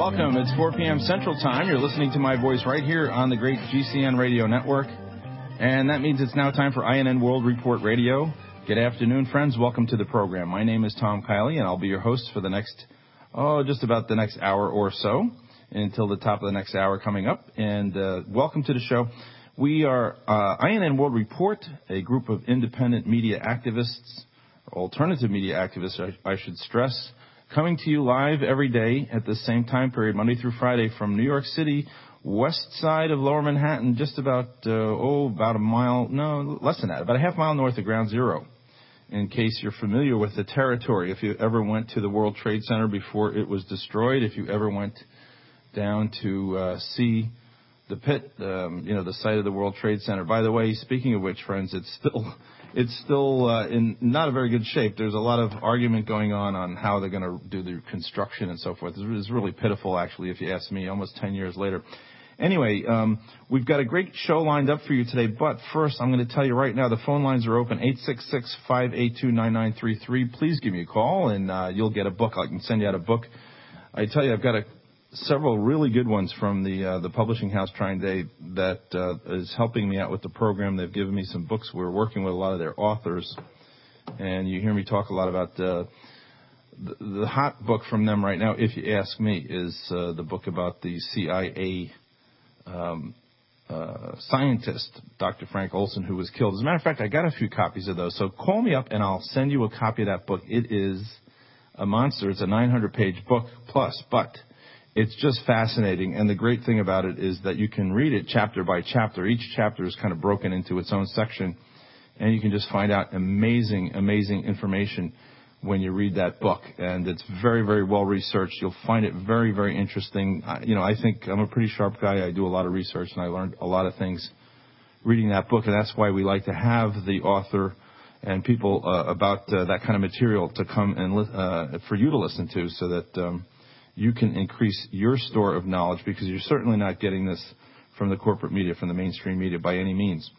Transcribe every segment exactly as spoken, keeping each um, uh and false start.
welcome. It's four p.m. Central Time. You're listening to my voice right here on the great G C N Radio Network. And that means it's now time for I N N World Report Radio. Good afternoon, friends. Welcome to the program. My name is Tom Kiley, and I'll be your host for the next, oh, just about the next hour or so, until the top of the next hour coming up. And uh, welcome to the show. We are uh, I N N World Report, a group of independent media activists, alternative media activists, I, I should stress, coming to you live every day at the same time period, Monday through Friday, from New York City, west side of Lower Manhattan, just about, uh, oh, about a mile, no, less than that, about a half mile north of Ground Zero, in case you're familiar with the territory. If you ever went to the World Trade Center before it was destroyed, if you ever went down to uh, see the pit, um, you know, the site of the World Trade Center. By the way, speaking of which, friends, it's still... It's still uh, in not a very good shape. There's a lot of argument going on on how they're going to do the construction and so forth. It's really pitiful, actually, if you ask me, almost ten years later. Anyway, um, we've got a great show lined up for you today, but first I'm going to tell you right now the phone lines are open, eight six six, five eight two, nine nine three three. Please give me a call, and uh, you'll get a book. I can send you out a book. I tell you, I've got a several really good ones from the uh, the publishing house TrineDay that uh, is helping me out with the program. They've given me some books. We're working with a lot of their authors, and you hear me talk a lot about uh, the, the hot book from them right now, if you ask me, is uh, the book about the C I A um, uh, scientist, Doctor Frank Olson, who was killed. As a matter of fact, I got a few copies of those, so call me up and I'll send you a copy of that book. It is a monster. It's a nine hundred page book plus, but it's just fascinating, and the great thing about it is that you can read it chapter by chapter. Each chapter is kind of broken into its own section, and you can just find out amazing, amazing information when you read that book. And it's very, very well researched. You'll find it very, very interesting. I, you know, I think I'm a pretty sharp guy. I do a lot of research, and I learned a lot of things reading that book, and that's why we like to have the author and people uh, about uh, that kind of material to come and li- uh, for you to listen to, so that um, you can increase your store of knowledge, because you're certainly not getting this from the corporate media, from the mainstream media by any means.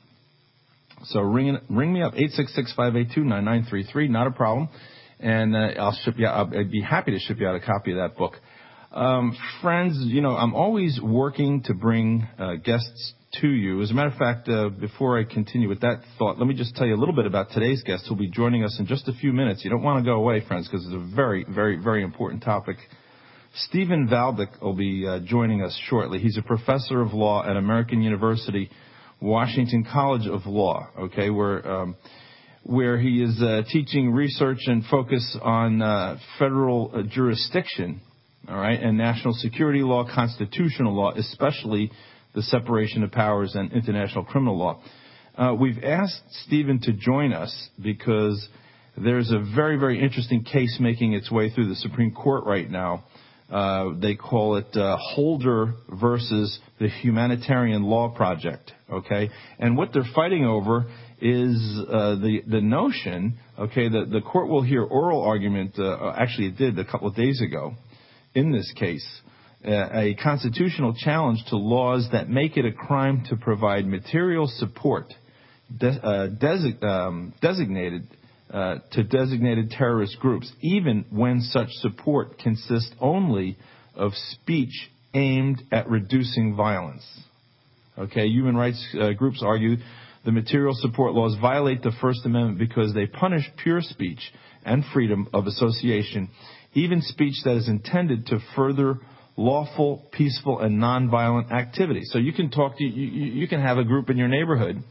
So ring ring me up, eight six six, five eight two, nine nine three three, not a problem, and uh, I'll ship you. I'll, I'd be happy to ship you out a copy of that book. Um, friends, you know, I'm always working to bring uh, guests to you. As a matter of fact, uh, before I continue with that thought, let me just tell you a little bit about today's guest who'll be joining us in just a few minutes. You don't want to go away, friends, because it's a very, very, very important topic. Steven Valdick will be uh, joining us shortly. He's a professor of law at American University, Washington College of Law, okay, where um, where he is uh, teaching research and focus on uh, federal uh, jurisdiction, all right, and national security law, constitutional law, especially the separation of powers and international criminal law. Uh, we've asked Steven to join us because there's a very, very interesting case making its way through the Supreme Court right now. Uh, they call it uh, Holder versus the Humanitarian Law Project, okay? And what they're fighting over is uh, the the notion, okay, that the court will hear oral argument, uh, actually it did a couple of days ago, in this case, uh, a constitutional challenge to laws that make it a crime to provide material support de- uh, desi- um, designated Uh, to designated terrorist groups, even when such support consists only of speech aimed at reducing violence. Okay, human rights uh, groups argue the material support laws violate the First Amendment because they punish pure speech and freedom of association, even speech that is intended to further lawful, peaceful, and nonviolent activity. So you can talk to, you, you can have a group in your neighborhood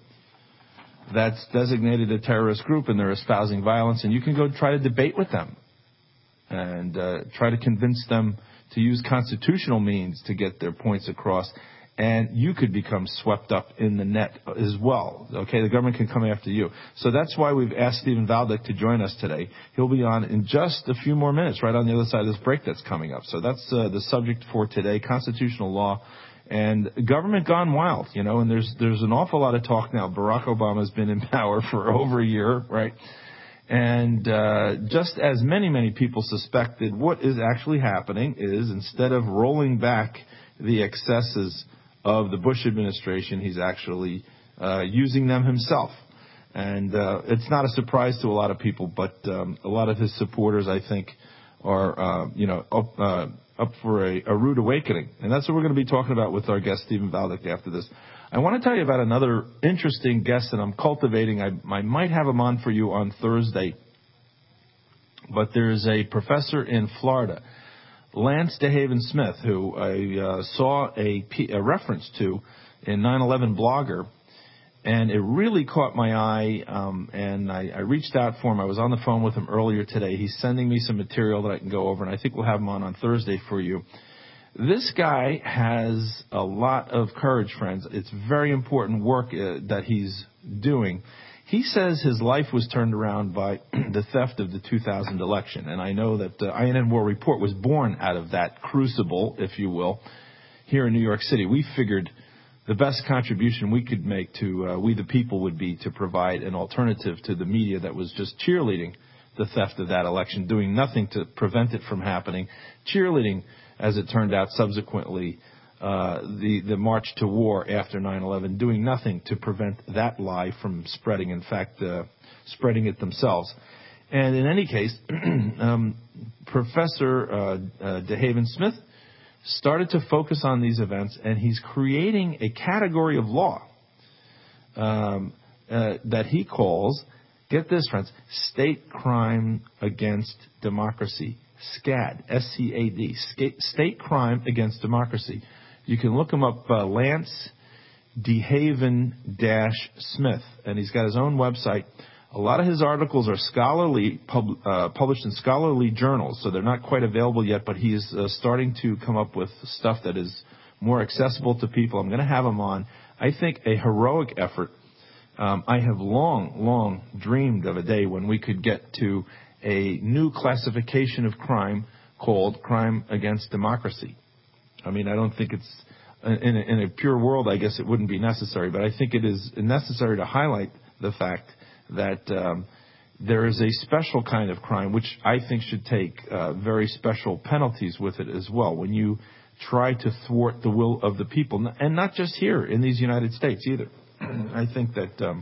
that's designated a terrorist group, and they're espousing violence, and you can go try to debate with them and uh, try to convince them to use constitutional means to get their points across, and you could become swept up in the net as well. Okay, the government can come after you. So that's why we've asked Steven Valdick to join us today. He'll be on in just a few more minutes, right on the other side of this break that's coming up. So that's uh, the subject for today, constitutional law and government gone wild, you know, and there's there's an awful lot of talk now. Barack Obama's been in power for over a year, right? And uh, just as many, many people suspected, what is actually happening is, instead of rolling back the excesses of the Bush administration, he's actually uh, using them himself. And uh, it's not a surprise to a lot of people, but um, a lot of his supporters, I think, are, uh, you know, uh, up for a, a rude awakening. And that's what we're going to be talking about with our guest, Stephen Valdick, after this. I want to tell you about another interesting guest that I'm cultivating. I, I might have him on for you on Thursday. But there's a professor in Florida, Lance DeHaven Smith, who I uh, saw a, a reference to in nine eleven Blogger, and it really caught my eye, um, and I, I reached out for him. I was on the phone with him earlier today. He's sending me some material that I can go over, and I think we'll have him on on Thursday for you. This guy has a lot of courage, friends. It's very important work uh, that he's doing. He says his life was turned around by the theft of the two thousand election, and I know that the I N N World Report was born out of that crucible, if you will, here in New York City. We figured the best contribution we could make to uh, we the people would be to provide an alternative to the media that was just cheerleading the theft of that election, doing nothing to prevent it from happening, cheerleading, as it turned out subsequently, Uh, the, the march to war after nine eleven, doing nothing to prevent that lie from spreading, in fact, uh, spreading it themselves. And in any case, um, Professor uh, uh, DeHaven Smith started to focus on these events, and he's creating a category of law um, uh, that he calls, get this, friends, State Crime Against Democracy, SCAD, S C A D, State Crime Against Democracy. You can look him up, uh, Lance DeHaven Smith, and he's got his own website. A lot of his articles are scholarly, pub, uh, published in scholarly journals, so they're not quite available yet, but he's uh, starting to come up with stuff that is more accessible to people. I'm going to have him on. I think a heroic effort. Um, I have long, long dreamed of a day when we could get to a new classification of crime called crime against democracy. I mean, I don't think it's, in a, in a pure world, I guess it wouldn't be necessary, but I think it is necessary to highlight the fact that um, there is a special kind of crime, which I think should take uh, very special penalties with it as well, when you try to thwart the will of the people, and not just here in these United States either. I think that um,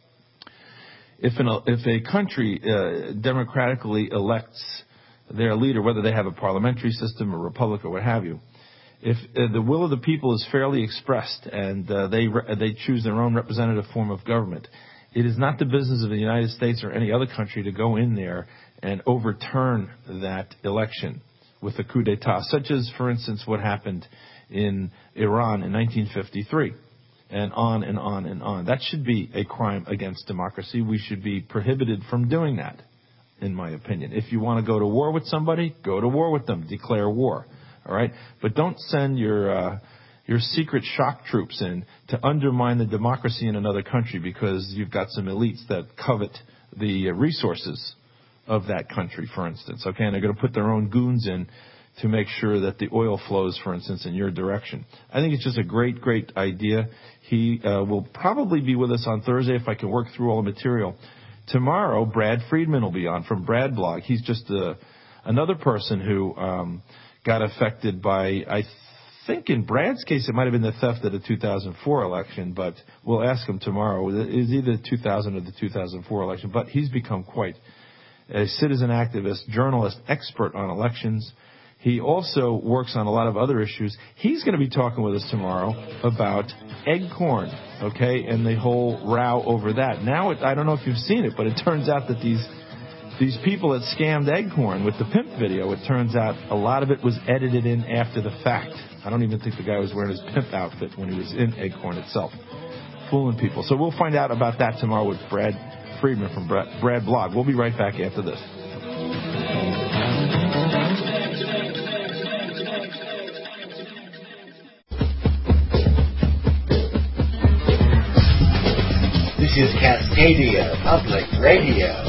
if, an, if a country uh, democratically elects their leader, whether they have a parliamentary system or republic or what have you, if uh, the will of the people is fairly expressed and uh, they re- they choose their own representative form of government, it is not the business of the United States or any other country to go in there and overturn that election with a coup d'etat, such as, for instance, what happened in Iran in nineteen fifty-three, and on and on and on. That should be a crime against democracy. We should be prohibited from doing that, in my opinion. If you want to go to war with somebody, go to war with them. Declare war. All right? But don't send your uh, your secret shock troops in to undermine the democracy in another country because you've got some elites that covet the resources of that country, for instance. Okay? And they're going to put their own goons in to make sure that the oil flows, for instance, in your direction. I think it's just a great, great idea. He uh, will probably be with us on Thursday if I can work through all the material. Tomorrow, Brad Friedman will be on from Brad Blog. He's just a, another person who um, got affected by, I think in Brad's case, it might have been the theft of the two thousand four election, but we'll ask him tomorrow. It's either the two thousand or the two thousand four election, but he's become quite a citizen activist, journalist, expert on elections. He also works on a lot of other issues. He's going to be talking with us tomorrow about egg corn, okay, and the whole row over that. Now, it, I don't know if you've seen it, but it turns out that these these people that scammed Eggcorn with the pimp video, it turns out a lot of it was edited in after the fact. I don't even think the guy was wearing his pimp outfit when he was in Eggcorn itself, fooling people. So we'll find out about that tomorrow with Brad Friedman from Brad, Brad Blog. We'll be right back after this. This is Cascadia Public Radio.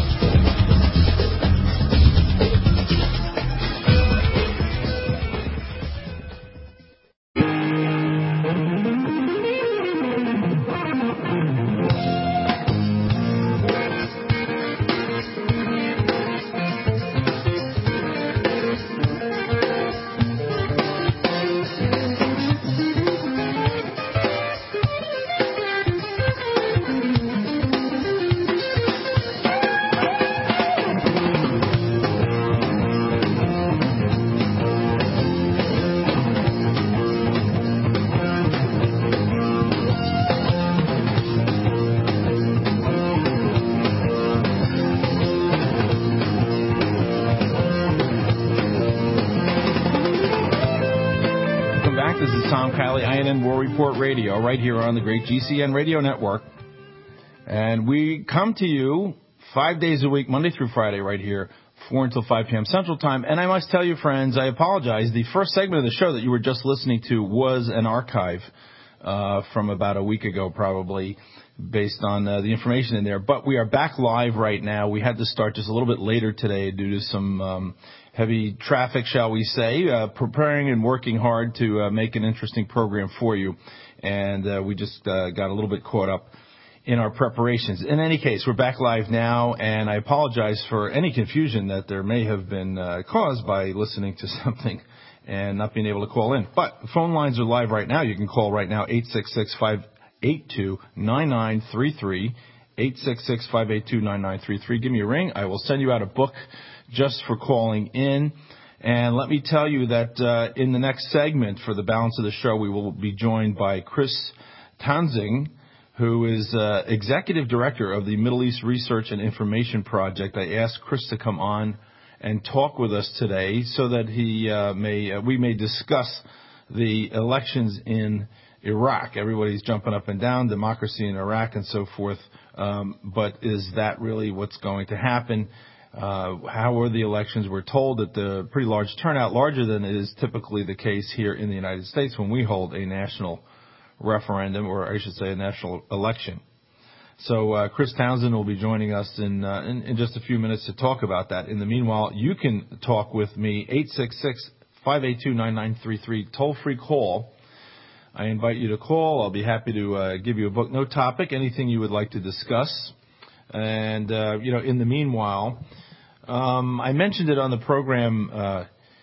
Tom Kiley, I N N War Report Radio, right here on the great G C N Radio Network. And we come to you five days a week, Monday through Friday, right here, four until five p.m. Central Time. And I must tell you, friends, I apologize. The first segment of the show that you were just listening to was an archive uh, from about a week ago, probably, based on uh, the information in there. But we are back live right now. We had to start just a little bit later today due to some um, heavy traffic, shall we say, uh, preparing and working hard to uh, make an interesting program for you. And uh, we just uh, got a little bit caught up in our preparations. In any case, we're back live now, and I apologize for any confusion that there may have been uh, caused by listening to something and not being able to call in. But the phone lines are live right now. You can call right now, eight six six, five eight two, nine nine three three, eight six six, five eight two, nine nine three three. Give me a ring. I will send you out a book just for calling in. And let me tell you that uh, in the next segment for the balance of the show, we will be joined by Chris Townsend, who is uh, Executive Director of the Middle East Research and Information Project. I asked Chris to come on and talk with us today so that he uh, may uh, we may discuss the elections in Iraq. Everybody's jumping up and down, democracy in Iraq and so forth. Um, but is that really what's going to happen? Uh, how were the elections? We're told that the pretty large turnout, larger than is typically the case here in the United States when we hold a national referendum, or I should say a national election. So uh, Chris Townsend will be joining us in, uh, in in just a few minutes to talk about that. In the meanwhile, you can talk with me, eight six six, five eight two, nine nine three three, toll-free call. I invite you to call. I'll be happy to uh, give you a book, no topic, anything you would like to discuss. And, uh, you know, in the meanwhile, um, I mentioned it on the program uh,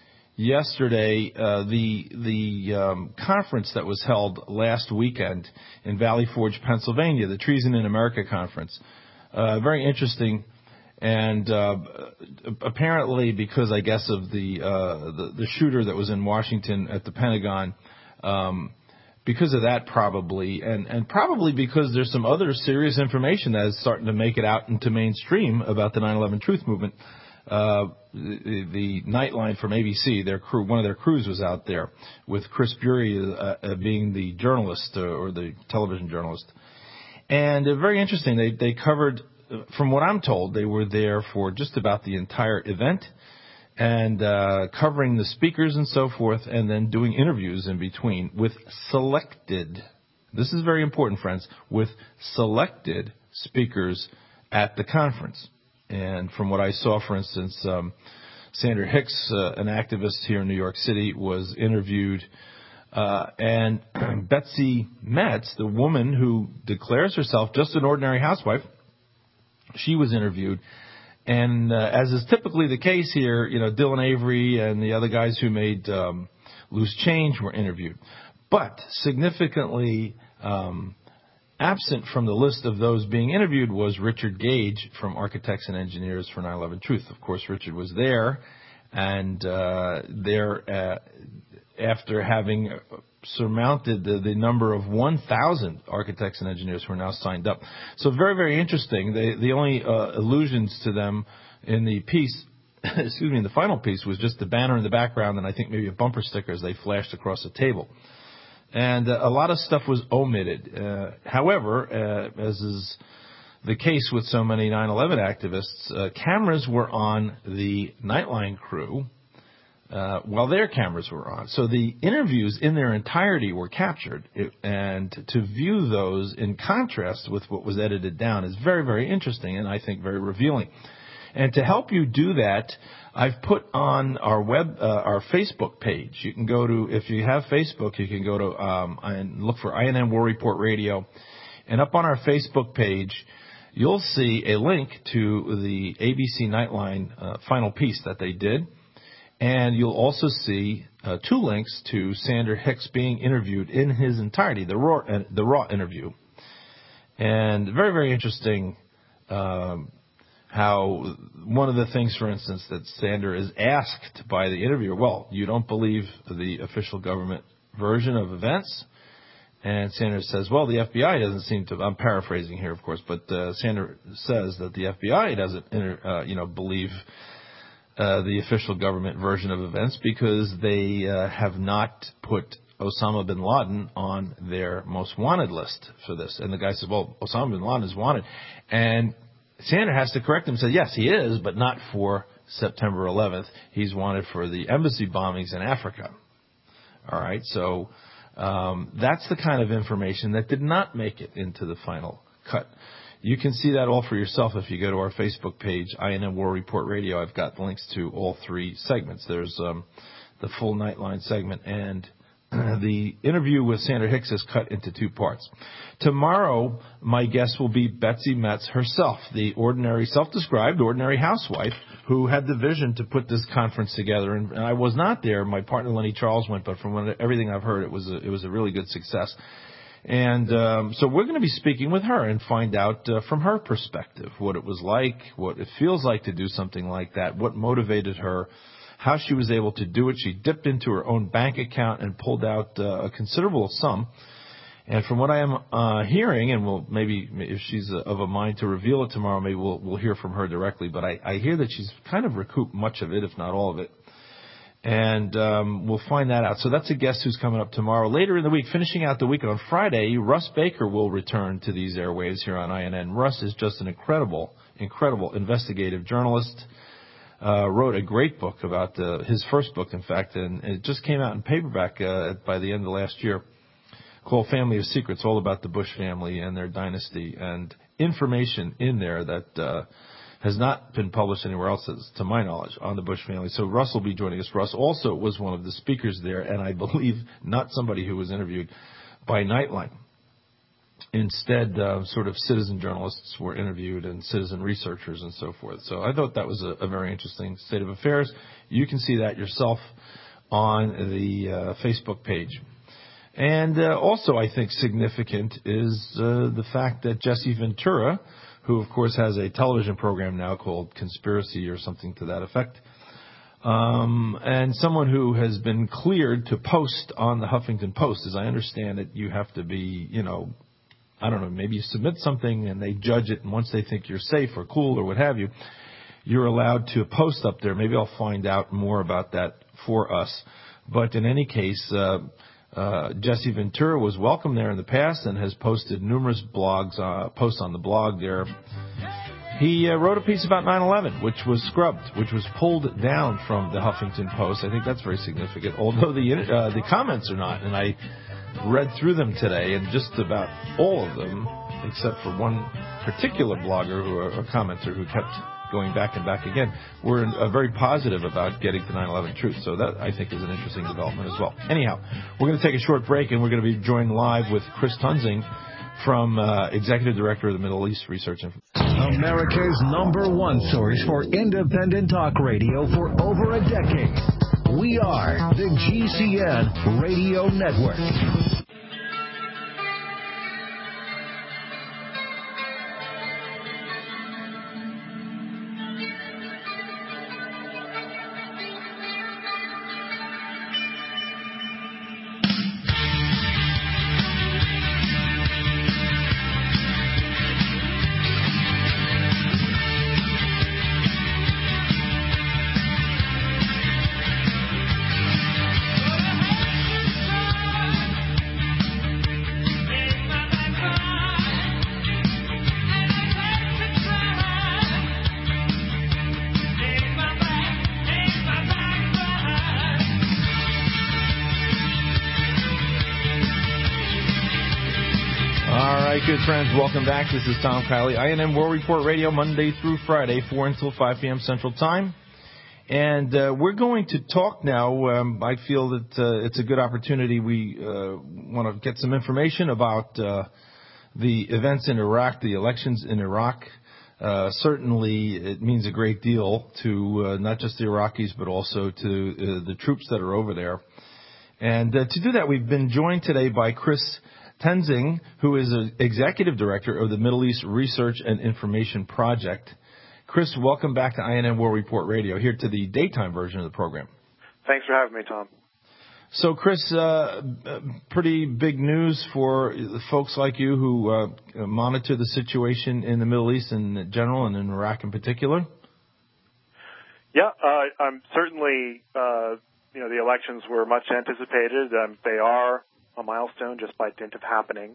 yesterday, uh, the the um, conference that was held last weekend in Valley Forge, Pennsylvania, the Treason in America conference. Uh, very interesting. And uh, apparently because, I guess, of the, uh, the the shooter that was in Washington at the Pentagon, um because of that probably, and, and probably because there's some other serious information that is starting to make it out into mainstream about the nine eleven Truth Movement. Uh, the, the Nightline from A B C, their crew, one of their crews was out there with Chris Bury uh, uh, being the journalist uh, or the television journalist. And uh, very interesting. They, they covered, uh, from what I'm told, they were there for just about the entire event, and uh, covering the speakers and so forth, and then doing interviews in between with selected, this is very important, friends, with selected speakers at the conference. And from what I saw, for instance, um, Sandra Hicks, uh, an activist here in New York City, was interviewed, uh, and Betsy Metz, the woman who declares herself just an ordinary housewife, she was interviewed. And uh, as is typically the case here, you know, Dylan Avery and the other guys who made um, Loose Change were interviewed. But significantly um, absent from the list of those being interviewed was Richard Gage from Architects and Engineers for nine eleven Truth. Of course, Richard was there, and uh, there, uh, after having surmounted the, the number of one thousand architects and engineers who are now signed up. So very, very interesting. They, the only uh, allusions to them in the piece, excuse me, in the final piece was just the banner in the background and I think maybe a bumper sticker as they flashed across the table. And uh, a lot of stuff was omitted. Uh, however, uh, as is the case with so many nine eleven activists, uh, cameras were on the Nightline crew Uh, while their cameras were on. So the interviews in their entirety were captured, it, and to view those in contrast with what was edited down is very, very interesting and I think very revealing. And to help you do that, I've put on our web, uh, our Facebook page. You can go to, if you have Facebook, you can go to um, and look for I N N War Report Radio, and up on our Facebook page, you'll see a link to the A B C Nightline uh, final piece that they did. And you'll also see uh, two links to Sandra Hicks being interviewed in his entirety, the raw, uh, the raw interview. And very, very interesting um, how one of the things, for instance, that Sandra is asked by the interviewer, well, you don't believe the official government version of events? And Sandra says, well, the F B I doesn't seem to, I'm paraphrasing here, of course, but uh, Sandra says that the F B I doesn't, uh, you know, believe Uh, the official government version of events because they uh, have not put Osama bin Laden on their most wanted list for this. And the guy said, well, Osama bin Laden is wanted. And Sanders has to correct him and say, yes, he is, but not for September eleventh. He's wanted for the embassy bombings in Africa. All right, so um, that's the kind of information that did not make it into the final cut. You can see that all for yourself if you go to our Facebook page, I N N War Report Radio. I've got links to all three segments. There's um, the full Nightline segment, and the interview with Sandra Hicks is cut into two parts. Tomorrow, my guest will be Betsy Metz herself, the ordinary, self-described ordinary housewife who had the vision to put this conference together. And, and I was not there. My partner Lenny Charles went, but from what, everything I've heard, it was a, it was a really good success. And um, so we're going to be speaking with her and find out uh, from her perspective what it was like, what it feels like to do something like that, what motivated her, how she was able to do it. She dipped into her own bank account and pulled out uh, a considerable sum. And from what I am uh, hearing, and we'll maybe if she's uh, of a mind to reveal it tomorrow, maybe we'll, we'll hear from her directly. But I, I hear that she's kind of recouped much of it, if not all of it. And um, we'll find that out. So that's a guest who's coming up tomorrow. Later in the week, finishing out the week on Friday, Russ Baker will return to these airwaves here on I N N. Russ is just an incredible, incredible investigative journalist. Uh, wrote a great book about uh, his first book, in fact, and it just came out in paperback uh, by the end of last year, called Family of Secrets, all about the Bush family and their dynasty, and information in there that uh, has not been published anywhere else, to my knowledge, on the Bush family. So Russ will be joining us. Russ also was one of the speakers there, and I believe not somebody who was interviewed by Nightline. Instead, uh, sort of citizen journalists were interviewed and citizen researchers and so forth. So I thought that was a, a very interesting state of affairs. You can see that yourself on the uh, Facebook page. And uh, also, I think, significant is uh, the fact that Jesse Ventura, who, of course, has a television program now called Conspiracy or something to that effect, um, and someone who has been cleared to post on the Huffington Post. As I understand it, you have to be, you know, I don't know, maybe you submit something and they judge it, and once they think you're safe or cool or what have you, you're allowed to post up there. Maybe I'll find out more about that for us. But in any case, uh, uh, Jesse Ventura was welcome there in the past and has posted numerous blogs, uh, posts on the blog there. He uh, wrote a piece about nine eleven, which was scrubbed, which was pulled down from the Huffington Post. I think that's very significant, although the uh, the comments are not. And I read through them today, and just about all of them, except for one particular blogger who, or commenter who kept going back and back again, were uh, very positive about getting to nine eleven truth. So that, I think, is an interesting development as well. Anyhow, we're going to take a short break, and we're going to be joined live with Chris Tunzing from uh, Executive Director of the Middle East Research Institute. America's number one source for independent talk radio for over a decade. We are the G C N Radio Network. Good friends, welcome back. This is Tom Kiley, I N N World Report Radio, Monday through Friday, four until five p.m. Central Time. And uh, we're going to talk now. Um, I feel that uh, it's a good opportunity. We uh, want to get some information about uh, the events in Iraq, the elections in Iraq. Uh, certainly, it means a great deal to uh, not just the Iraqis, but also to uh, the troops that are over there. And uh, to do that, we've been joined today by Chris Tunzing, who is an Executive Director of the Middle East Research and Information Project. Chris, welcome back to I N N World Report Radio, here to the daytime version of the program. Thanks for having me, Tom. So, Chris, uh, pretty big news for folks like you who uh, monitor the situation in the Middle East in general and in Iraq in particular. Yeah, uh, I'm certainly uh, you know, the elections were much anticipated. Um, they are a milestone just by dint of happening.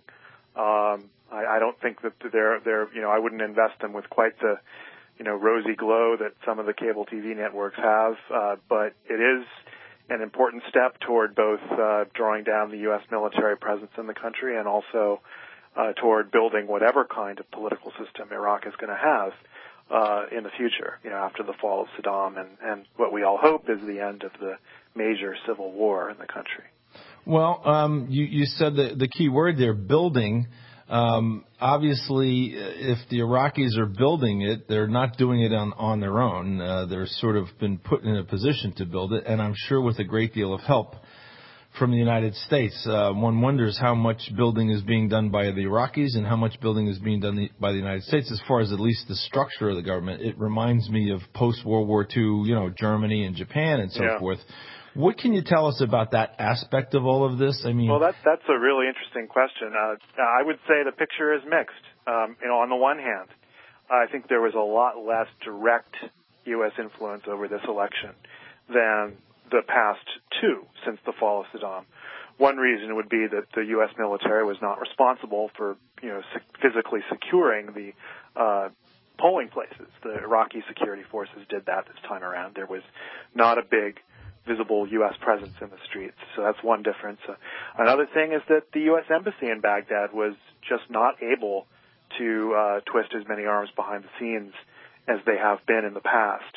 Um, I, I don't think that they're, they're, you know, I wouldn't invest them with quite the, you know, rosy glow that some of the cable T V networks have. Uh, but it is an important step toward both uh, drawing down the U S military presence in the country and also uh, toward building whatever kind of political system Iraq is going to have uh, in the future, you know, after the fall of Saddam and, and what we all hope is the end of the major civil war in the country. Well, um, you, you said the, the key word there, building. Um, obviously, if the Iraqis are building it, they're not doing it on, on their own. Uh, they're sort of been put in a position to build it, and I'm sure with a great deal of help from the United States. Uh, one wonders how much building is being done by the Iraqis and how much building is being done by the United States as far as at least the structure of the government. It reminds me of post-World War Two, you know, Germany and Japan and so yeah. forth. What can you tell us about that aspect of all of this? I mean, well, that's that's a really interesting question. Uh, I would say the picture is mixed. Um, you know, on the one hand, I think there was a lot less direct U S influence over this election than the past two since the fall of Saddam. One reason would be that the U S military was not responsible for, you know, physically securing the uh, polling places. The Iraqi security forces did that this time around. There was not a big visible U S presence in the streets. So that's one difference. Uh, another thing is that the U S embassy in Baghdad was just not able to uh, twist as many arms behind the scenes as they have been in the past.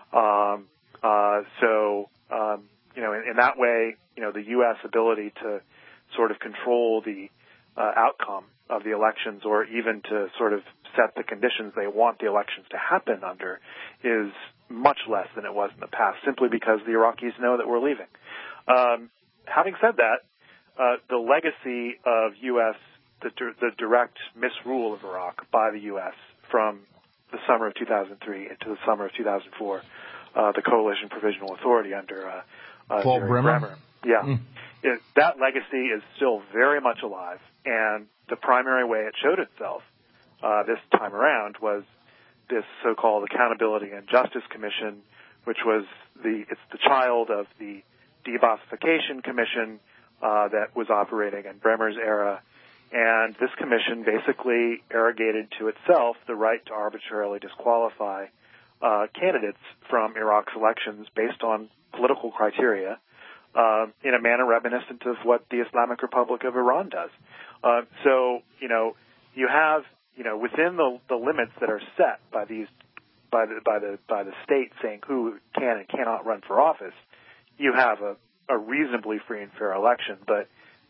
Um, uh, so, um, you know, in, in that way, you know, the U S ability to sort of control the uh, outcome of the elections or even to sort of set the conditions they want the elections to happen under is much less than it was in the past, simply because the Iraqis know that we're leaving. Um, having said that, uh, the legacy of U S, the, the direct misrule of Iraq by the U S from the summer of two thousand three into the summer of two thousand four, uh, the Coalition Provisional Authority under uh, uh, Paul Jerry Bremer. Bremer. Yeah. Mm. It, that legacy is still very much alive, and the primary way it showed itself uh, this time around was this so-called Accountability and Justice Commission, which was the it's the child of the Debossification Commission uh, that was operating in Bremer's era. And this commission basically arrogated to itself the right to arbitrarily disqualify uh, candidates from Iraq's elections based on political criteria uh, in a manner reminiscent of what the Islamic Republic of Iran does. Uh, so, you know, you have, you know, within the, the limits that are set by these, by the, by the, by the state saying who can and cannot run for office, you have a, a reasonably free and fair election, but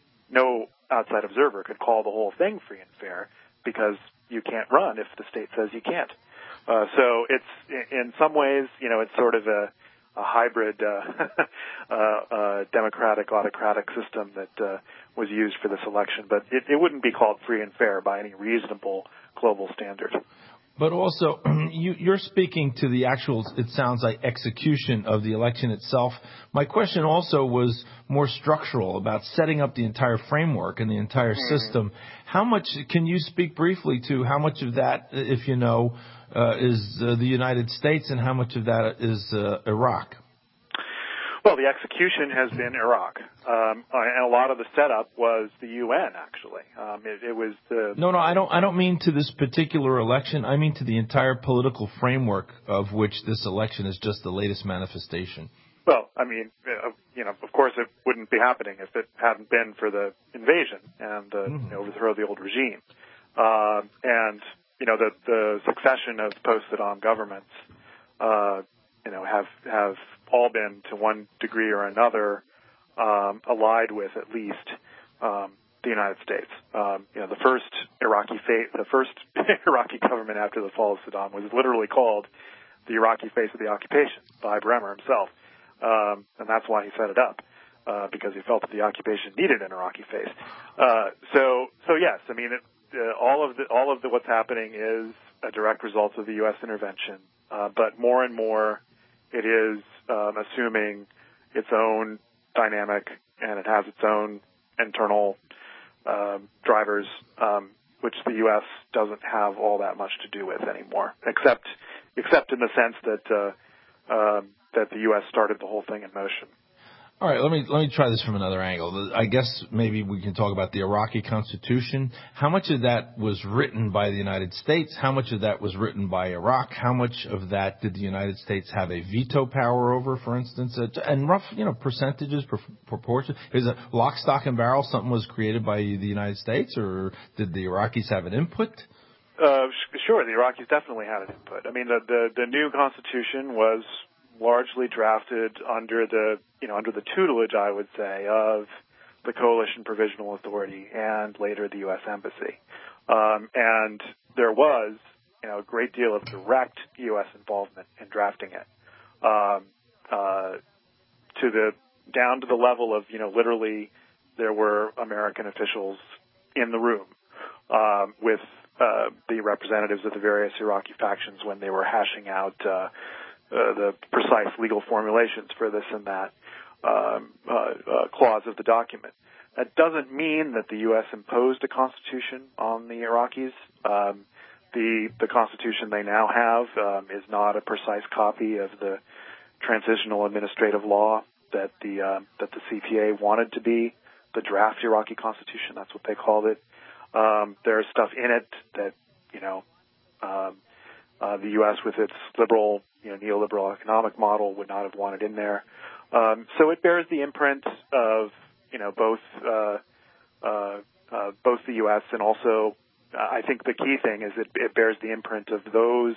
no outside observer could call the whole thing free and fair because you can't run if the state says you can't. Uh, so it's, in some ways, you know, it's sort of a, a hybrid uh, uh, uh, democratic autocratic system that uh, was used for this election, but it, it wouldn't be called free and fair by any reasonable global standard. But also, you, you're speaking to the actual, it sounds like, execution of the election itself. My question also was more structural, about setting up the entire framework and the entire mm-hmm. system. How much, can you speak briefly to how much of that, if you know, uh, is uh, the United States and how much of that is uh, Iraq? Well, the execution has been Iraq, um, and a lot of the setup was the U N. Actually, um, it, it was the no, no. I don't. I don't mean to this particular election. I mean to the entire political framework of which this election is just the latest manifestation. Well, I mean, uh, you know, of course, it wouldn't be happening if it hadn't been for the invasion and the mm-hmm. you know, overthrow of the old regime, uh, and you know, the the succession of post-Saddam governments. Uh, you know, have have all been to one degree or another um, allied with at least um, the United States. Um, you know, the first Iraqi fa- the first Iraqi government after the fall of Saddam was literally called the Iraqi face of the occupation by Bremer himself, um, and that's why he set it up uh, because he felt that the occupation needed an Iraqi face. Uh, so, so yes, I mean, it, uh, all of the all of the what's happening is a direct result of the U S intervention, uh, but more and more. It is um, assuming its own dynamic, and it has its own internal um, drivers, um, which the U S doesn't have all that much to do with anymore, except except in the sense that uh, uh, that the U S started the whole thing in motion. All right, let me let me try this from another angle. I guess maybe we can talk about the Iraqi Constitution. How much of that was written by the United States? How much of that was written by Iraq? How much of that did the United States have a veto power over, for instance? And rough, you know, percentages, proportion. Is it lock, stock, and barrel? Something was created by the United States, or did the Iraqis have an input? Uh, sure, the Iraqis definitely had an input. I mean, the the, the new constitution was largely drafted under the, you know, under the tutelage, I would say, of the Coalition Provisional Authority and later the U S Embassy. Um, and there was, you know, a great deal of direct U S involvement in drafting it, um, uh, to the, down to the level of, you know, literally there were American officials in the room, um, with, uh, the representatives of the various Iraqi factions when they were hashing out, uh, Uh, the precise legal formulations for this and that um, uh, uh, clause of the document. That doesn't mean that the U S imposed a constitution on the Iraqis. Um, the the constitution they now have um, is not a precise copy of the transitional administrative law that the uh, that the C P A wanted to be the draft Iraqi constitution. That's what they called it. Um, there's stuff in it that you know um, uh, the U S with its liberal, you know, neoliberal economic model would not have wanted in there. Um, so it bears the imprint of, you know, both uh, uh, uh, both the U S and also, uh, I think the key thing is it, it bears the imprint of those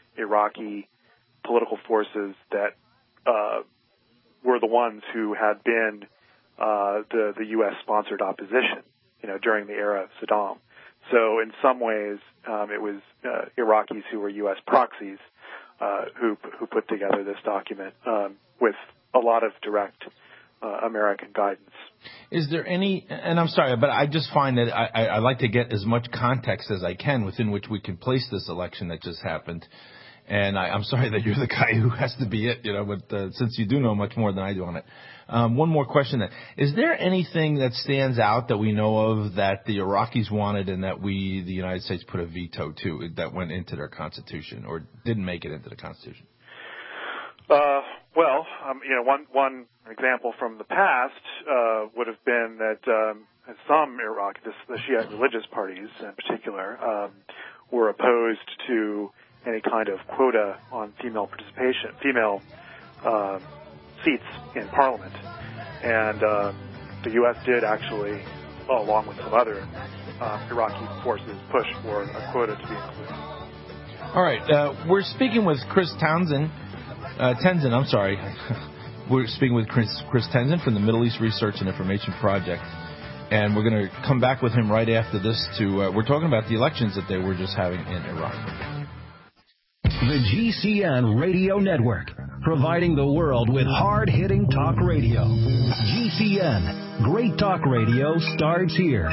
Iraqi political forces that uh, were the ones who had been uh, the the U S-sponsored opposition, you know, during the era of Saddam. So in some ways, um, it was uh, Iraqis who were U S proxies uh, who who put together this document um, with a lot of direct uh, American guidance. Is there any, and I'm sorry, but I just find that I, I, I like to get as much context as I can within which we can place this election that just happened. And I, I'm sorry that you're the guy who has to be it, you know, but uh, since you do know much more than I do on it. Um, one more question then. Is there anything that stands out that we know of that the Iraqis wanted and that we, the United States, put a veto to that went into their constitution or didn't make it into the constitution? Uh, well, um, you know, one one example from the past uh, would have been that um, some Iraq, the, the Shia religious parties in particular, um, were opposed to any kind of quota on female participation, female uh, seats in Parliament, and uh, the U S did actually, well, along with some other uh, Iraqi forces, push for a quota to be included. All right, uh, we're speaking with Chris Townsend. Uh, Tenzin, I'm sorry. We're speaking with Chris, Chris Tenzin from the Middle East Research and Information Project, and we're going to come back with him right after this to, uh, we're talking about the elections that they were just having in Iraq. The G C N Radio Network, providing the world with hard-hitting talk radio. G C N, great talk radio starts here.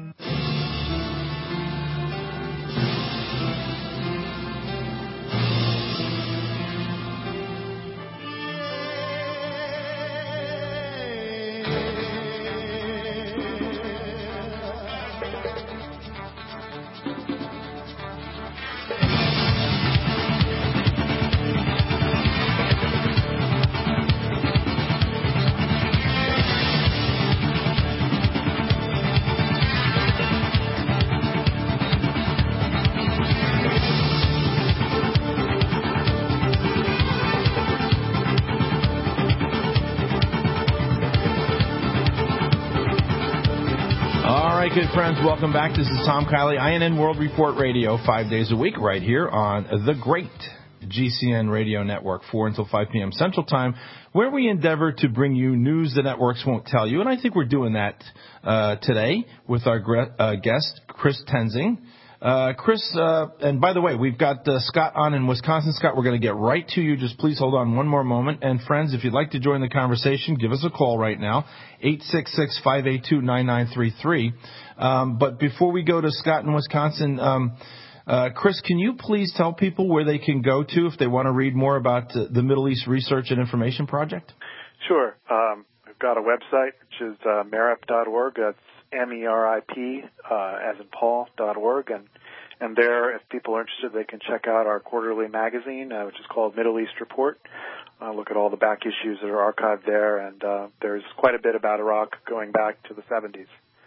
Good friends, welcome back. This is Tom Kiley, I N N World Report Radio, five days a week, right here on the great G C N Radio Network, four until five p.m. Central Time, where we endeavor to bring you news the networks won't tell you. And I think we're doing that uh, today with our gre- uh, guest, Chris Tenzin. Uh, Chris, uh, and by the way, we've got uh, Scott on in Wisconsin. Scott, we're going to get right to you. Just please hold on one more moment. And friends, if you'd like to join the conversation, give us a call right now, eight six six, five eight two, nine nine three three. Um, but before we go to Scott in Wisconsin, um, uh, Chris, can you please tell people where they can go to if they want to read more about uh, the Middle East Research and Information Project? Sure. Um, we've got a website, which is uh, merip dot org. That's M E R I P, uh, as in Paul, dot org. And And there, if people are interested, they can check out our quarterly magazine, uh, which is called Middle East Report. Uh, look at all the back issues that are archived there, and uh, there's quite a bit about Iraq going back to the seventies.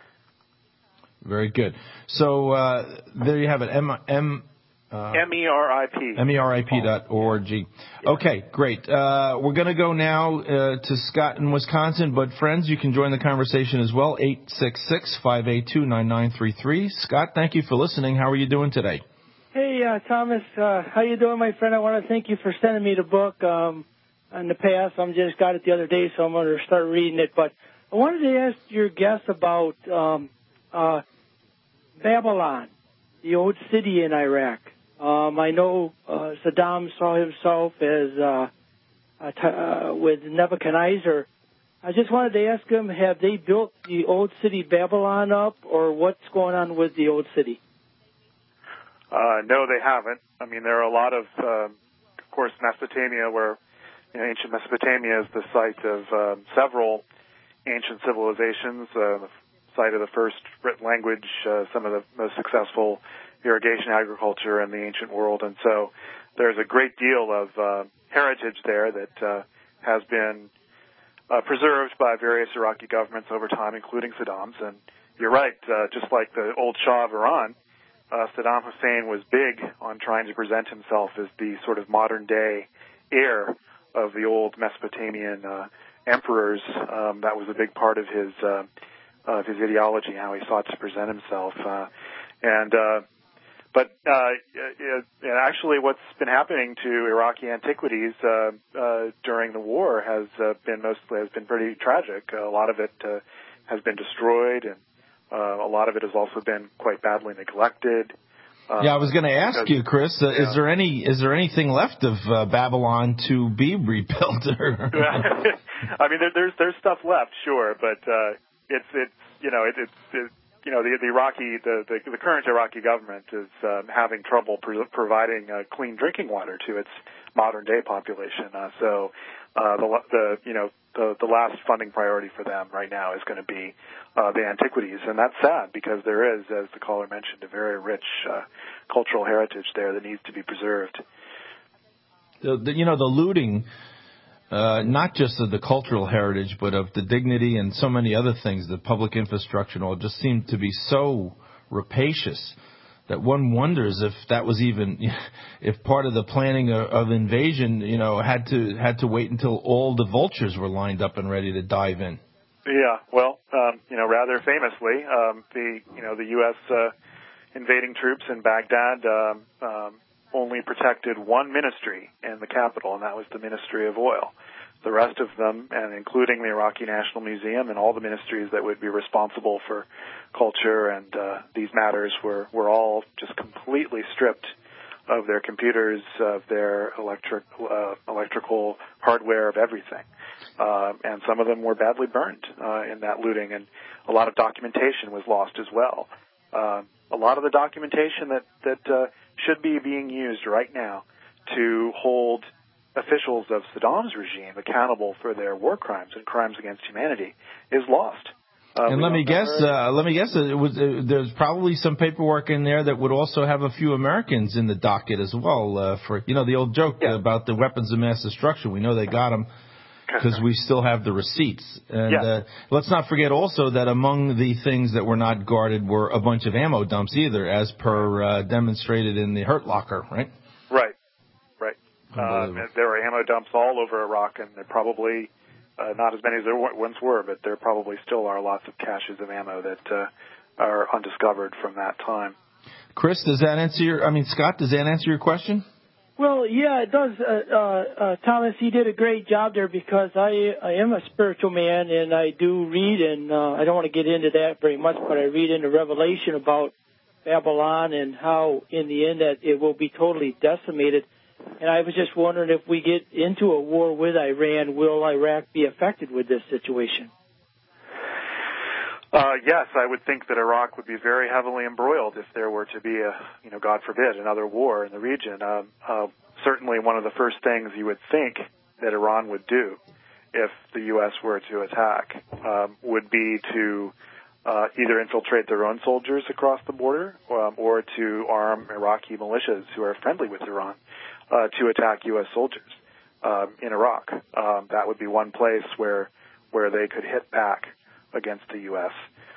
Very good. So uh, there you have it. M M. Uh, M E R I P. M E R I P dot org. Yeah. Okay, great. Uh, we're going to go now uh, to Scott in Wisconsin, but friends, you can join the conversation as well, eight six six, five eight two, nine nine three three. Scott, thank you for listening. How are you doing today? Hey, uh, Thomas, uh, how you doing, my friend? I want to thank you for sending me the book um, in the past. I just got it the other day, so I'm going to start reading it. But I wanted to ask your guest about um, uh, Babylon, the old city in Iraq. Um, I know uh, Saddam saw himself as uh, uh, t- uh, with Nebuchadnezzar. I just wanted to ask him, have they built the old city Babylon up, or what's going on with the old city? Uh, no, they haven't. I mean, there are a lot of, uh, of course, Mesopotamia, where you know, ancient Mesopotamia is the site of uh, several ancient civilizations, uh, the site of the first written language, uh, some of the most successful irrigation agriculture in the ancient world. And so there's a great deal of uh, heritage there that uh, has been uh, preserved by various Iraqi governments over time, including Saddam's. And you're right, uh, just like the old Shah of Iran, uh, Saddam Hussein was big on trying to present himself as the sort of modern-day heir of the old Mesopotamian uh, emperors. Um, that was a big part of his uh, of his ideology, how he sought to present himself. Uh, and uh, But uh, it, it actually, what's been happening to Iraqi antiquities uh, uh, during the war has uh, been mostly has been pretty tragic. Uh, a lot of it uh, has been destroyed, and uh, a lot of it has also been quite badly neglected. Uh, yeah, I was going to ask because, you, Chris. Uh, yeah. Is there any is there anything left of uh, Babylon to be rebuilt? I mean, there, there's there's stuff left, sure, but uh, it's it's you know it, it's. It, You know, the, the Iraqi, the, the, the current Iraqi government is um, having trouble pro- providing uh, clean drinking water to its modern day population. Uh, so, uh, the, the you know the, the last funding priority for them right now is going to be uh, the antiquities, and that's sad because there is, as the caller mentioned, a very rich uh, cultural heritage there that needs to be preserved. The, the, you know, the looting. Uh, not just of the cultural heritage, but of the dignity and so many other things, the public infrastructure and all, just seemed to be so rapacious that one wonders if that was even, if part of the planning of, of invasion, you know, had to had to wait until all the vultures were lined up and ready to dive in. Yeah, well, um, you know, rather famously, um, the you know the U S uh, invading troops in Baghdad um, um, only protected one ministry in the capital, and that was the Ministry of Oil. The rest of them, and including the Iraqi National Museum and all the ministries that would be responsible for culture and uh, these matters, were, were all just completely stripped of their computers, of their electric, uh, electrical hardware, of everything. Uh, and some of them were badly burned uh, in that looting, and a lot of documentation was lost as well. Uh, a lot of the documentation that, that uh, should be being used right now to hold officials of Saddam's regime accountable for their war crimes and crimes against humanity is lost. Uh, and let me guess, uh, let me guess, it was, uh, there's probably some paperwork in there that would also have a few Americans in the docket as well. Uh, for you know the old joke yeah. about the weapons of mass destruction. We know they got them because we still have the receipts. And yeah. uh, let's not forget also that among the things that were not guarded were a bunch of ammo dumps either, as per uh, demonstrated in the Hurt Locker, right? Right, right. Uh, there are ammo dumps all over Iraq, and they're probably uh, not as many as there once were, but there probably still are lots of caches of ammo that uh, are undiscovered from that time. Chris, does that answer your, I mean, Scott, does that answer your question? Well, yeah, it does. Uh, uh, uh, Thomas, you did a great job there because I, I am a spiritual man, and I do read, and uh, I don't want to get into that very much, but I read into Revelation about Babylon and how, in the end, that it will be totally decimated. And I was just wondering if we get into a war with Iran, will Iraq be affected with this situation? Uh, yes, I would think that Iraq would be very heavily embroiled if there were to be a, you know, God forbid, another war in the region. Uh, uh, certainly one of the first things you would think that Iran would do if the U S were to attack um, would be to uh, either infiltrate their own soldiers across the border um, or to arm Iraqi militias who are friendly with Iran uh, to attack U S soldiers um, in Iraq. Um, that would be one place where where they could hit back against the U S.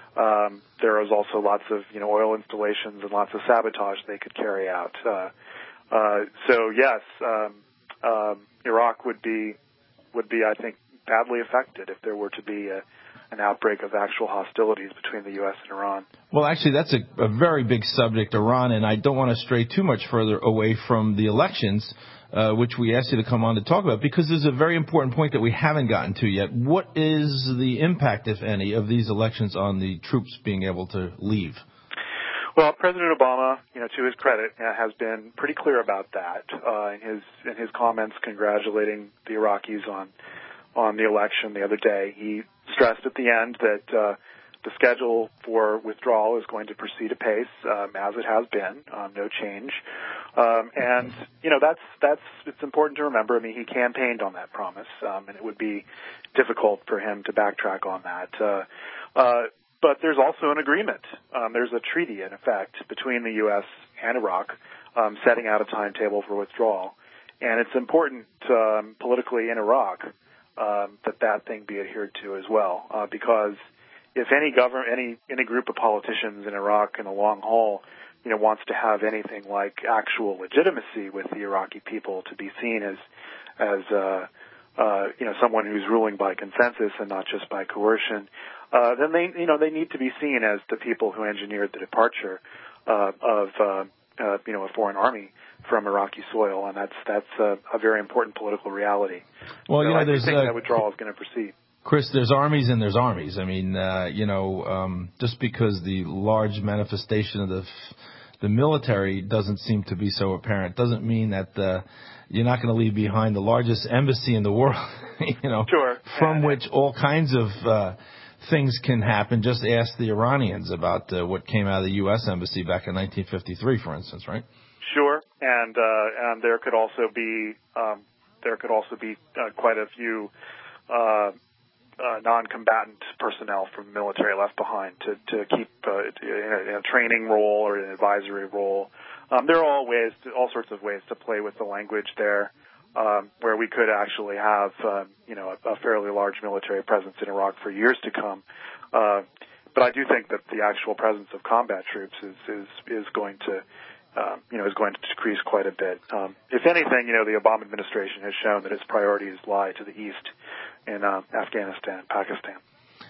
Um, there is also lots of you know oil installations and lots of sabotage they could carry out. Uh, uh, so yes, um, um, Iraq would be would be I think badly affected if there were to be a, an outbreak of actual hostilities between the U S and Iran. Well, actually, that's a, a very big subject, Iran, and I don't want to stray too much further away from the elections, uh, which we asked you to come on to talk about, because there's a very important point that we haven't gotten to yet. What is the impact, if any, of these elections on the troops being able to leave? Well, President Obama, you know, to his credit, has been pretty clear about that uh, in his in his comments congratulating the Iraqis on on the election the other day. He stressed at the end that uh, the schedule for withdrawal is going to proceed apace, um, as it has been, um, no change. Um, and you know, that's that's it's important to remember. I mean, he campaigned on that promise, um, and it would be difficult for him to backtrack on that. Uh, uh, But there's also an agreement. Um, there's a treaty, in effect, between the U S and Iraq um, setting out a timetable for withdrawal. And it's important um, politically in Iraq um, that that thing be adhered to as well, uh, because if any government, any any group of politicians in Iraq in the long haul, you know, wants to have anything like actual legitimacy with the Iraqi people to be seen as as uh, uh, you know, someone who's ruling by consensus and not just by coercion, uh, then they, you know, they need to be seen as the people who engineered the departure uh, of, uh, uh, you know, a foreign army from Iraqi soil, and that's that's uh, a very important political reality. Well, so you know, I there's think uh, that withdrawal is going to proceed. Chris, there's armies and there's armies. I mean, uh, you know, um, just because the large manifestation of the the military doesn't seem to be so apparent doesn't mean that uh, you're not going to leave behind the largest embassy in the world, you know, sure. from yeah. which all kinds of uh, things can happen. Just ask the Iranians about uh, what came out of the U S embassy back in nineteen fifty-three, for instance, right? Sure, and uh, and there could also be um, there could also be uh, quite a few uh, uh, non-combatant personnel from the military left behind to to keep uh, in a training role or an advisory role. Um, there are all ways, to, all sorts of ways to play with the language there, um, where we could actually have, um, you know, a, a fairly large military presence in Iraq for years to come. Uh, but I do think that the actual presence of combat troops is is is going to, uh, you know, is going to decrease quite a bit. Um, if anything, you know, the Obama administration has shown that its priorities lie to the east in uh, Afghanistan and Pakistan.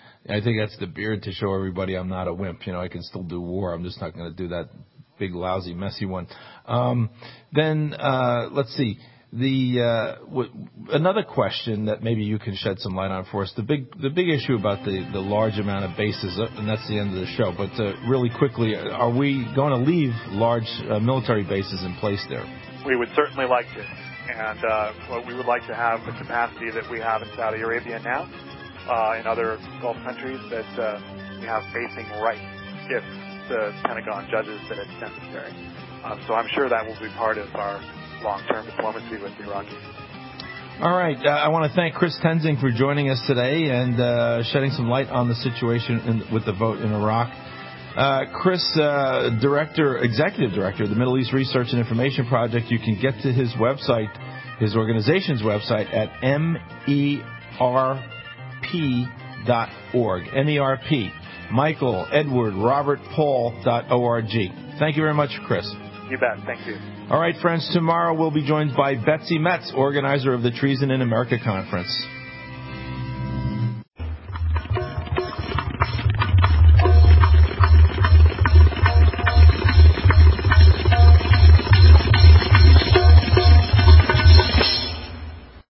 I think that's the beard to show everybody I'm not a wimp. You know, I can still do war. I'm just not going to do that big, lousy, messy one. Um, then uh, let's see. The uh, w- another question that maybe you can shed some light on for us. The big the big issue about the, the large amount of bases, uh, and that's the end of the show. But uh, really quickly, are we going to leave large uh, military bases in place there? We would certainly like to, and uh, well, we would like to have the capacity that we have in Saudi Arabia now, uh, in other Gulf countries that uh, we have facing right if the Pentagon judges that it's necessary. Um, so I'm sure that will be part of our long-term diplomacy with the Iraqis. All right. Uh, I want to thank Chris Tenzing for joining us today and uh, shedding some light on the situation in, with the vote in Iraq. Uh, Chris, uh, director, executive director of the Middle East Research and Information Project, you can get to his website, his organization's website at M E R P dot org. M E R P. Michael Edward Robert Paul dot org. Thank you very much, Chris. You bet. Thank you. All right, friends. Tomorrow we'll be joined by Betsy Metz, organizer of the Treason in America Conference.